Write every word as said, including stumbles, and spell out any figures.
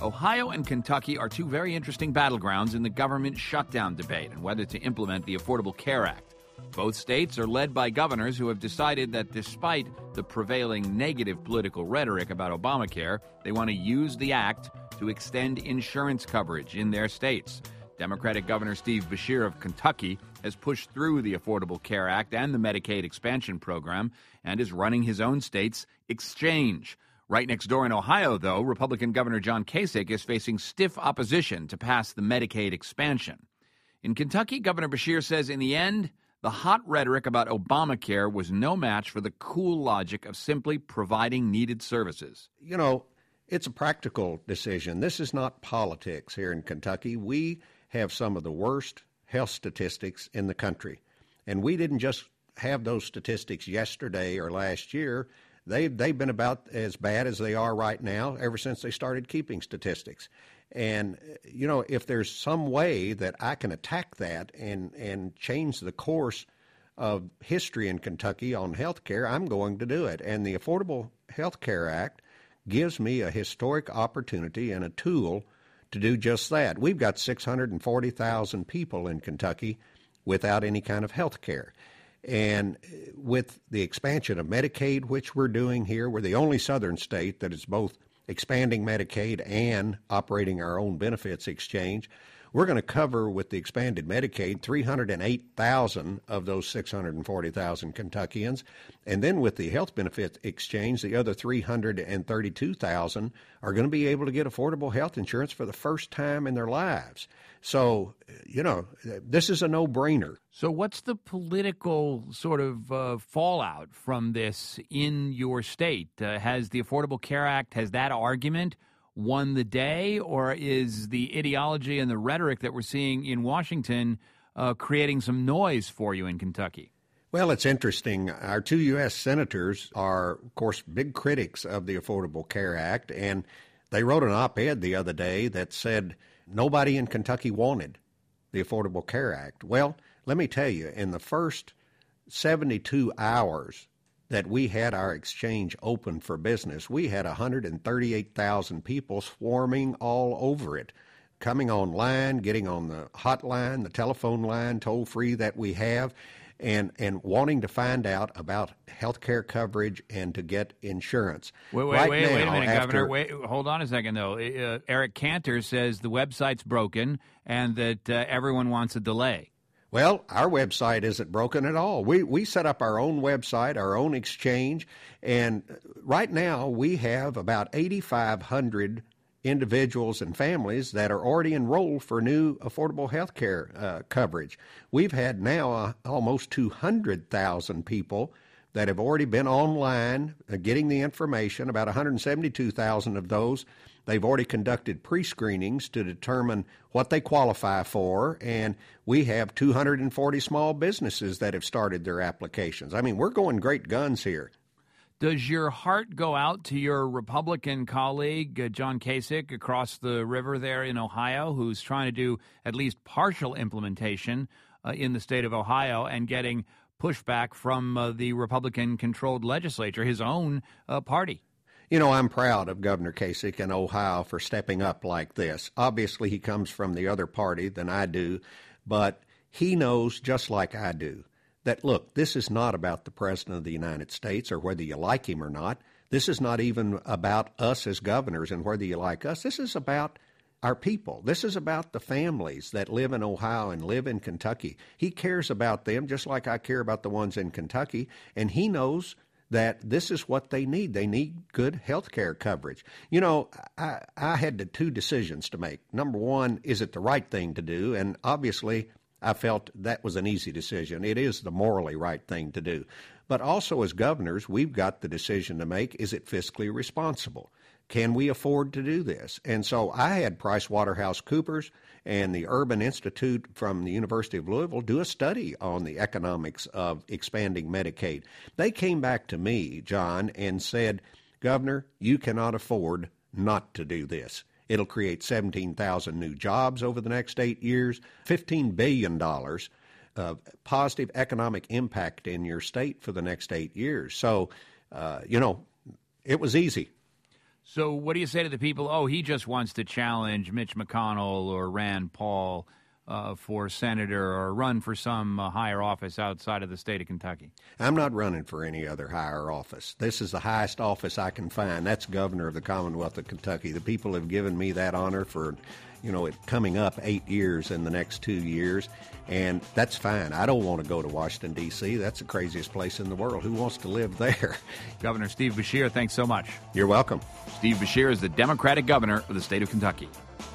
Ohio and Kentucky are two very interesting battlegrounds in the government shutdown debate and whether to implement the Affordable Care Act. Both states are led by governors who have decided that despite the prevailing negative political rhetoric about Obamacare, they want to use the act to extend insurance coverage in their states. Democratic Governor Steve Beshear of Kentucky has pushed through the Affordable Care Act and the Medicaid expansion program and is running his own state's exchange. Right next door in Ohio, though, Republican Governor John Kasich is facing stiff opposition to pass the Medicaid expansion. In Kentucky, Governor Beshear says in the end, the hot rhetoric about Obamacare was no match for the cool logic of simply providing needed services. You know, it's a practical decision. This is not politics here in Kentucky. We have some of the worst health statistics in the country. And we didn't just have those statistics yesterday or last year. They've, they've been about as bad as they are right now ever since they started keeping statistics. And, you know, if there's some way that I can attack that and, and change the course of history in Kentucky on health care, I'm going to do it. And the Affordable Health Care Act gives me a historic opportunity and a tool to do just that. We've got six hundred forty thousand people in Kentucky without any kind of health care. And with the expansion of Medicaid, which we're doing here, we're the only southern state that is both expanding Medicaid and operating our own benefits exchange. We're going to cover with the expanded Medicaid three hundred eight thousand of those six hundred forty thousand Kentuckians. And then with the health benefits exchange, the other three hundred thirty-two thousand are going to be able to get affordable health insurance for the first time in their lives. So, you know, this is a no-brainer. So what's the political sort of uh, fallout from this in your state? Uh, has the Affordable Care Act, has that argument won the day, or is the ideology and the rhetoric that we're seeing in Washington uh, creating some noise for you in Kentucky? Well, it's interesting. Our two U S senators are, of course, big critics of the Affordable Care Act, and they wrote an op-ed the other day that said nobody in Kentucky wanted the Affordable Care Act. Well, let me tell you, in the first seventy-two hours that we had our exchange open for business, we had one hundred thirty-eight thousand people swarming all over it, coming online, getting on the hotline, the telephone line, toll-free that we have, and, and wanting to find out about health care coverage and to get insurance. Wait, wait, right wait, now, wait a minute, after, Governor. Wait, hold on a second, though. Uh, Eric Cantor says the website's broken and that uh, everyone wants a delay. Well, our website isn't broken at all. We we set up our own website, our own exchange, and right now we have about eighty-five hundred individuals and families that are already enrolled for new affordable health care uh, coverage. We've had now uh, almost two hundred thousand people that have already been online uh, getting the information. About one hundred seventy-two thousand of those, they've already conducted pre-screenings to determine what they qualify for, and we have two hundred forty small businesses that have started their applications. I mean, we're going great guns here. Does your heart go out to your Republican colleague, uh, John Kasich, across the river there in Ohio, who's trying to do at least partial implementation uh, in the state of Ohio and getting pushback from uh, the Republican-controlled legislature, his own uh, party? You know, I'm proud of Governor Kasich in Ohio for stepping up like this. Obviously, he comes from the other party than I do, but he knows, just like I do, that, look, this is not about the President of the United States or whether you like him or not. This is not even about us as governors and whether you like us. This is about our people. This is about the families that live in Ohio and live in Kentucky. He cares about them just like I care about the ones in Kentucky, and he knows that this is what they need. They need good health care coverage. You know, I, I had the two decisions to make. Number one, is it the right thing to do? And obviously, I felt that was an easy decision. It is the morally right thing to do. But also as governors, we've got the decision to make, is it fiscally responsible? Can we afford to do this? And so I had PricewaterhouseCoopers and the Urban Institute from the University of Louisville do a study on the economics of expanding Medicaid. They came back to me, John, and said, Governor, you cannot afford not to do this. It'll create seventeen thousand new jobs over the next eight years, fifteen billion dollars of positive economic impact in your state for the next eight years. So, uh, you know, it was easy. So what do you say to the people, oh, he just wants to challenge Mitch McConnell or Rand Paul uh, for senator or run for some uh, higher office outside of the state of Kentucky? I'm not running for any other higher office. This is the highest office I can find. That's governor of the Commonwealth of Kentucky. The people have given me that honor for, you know, it coming up eight years in the next two years, and that's fine. I don't want to go to Washington, D C That's the craziest place in the world. Who wants to live there? Governor Steve Beshear, thanks so much. You're welcome. Steve Beshear is the Democratic governor of the state of Kentucky.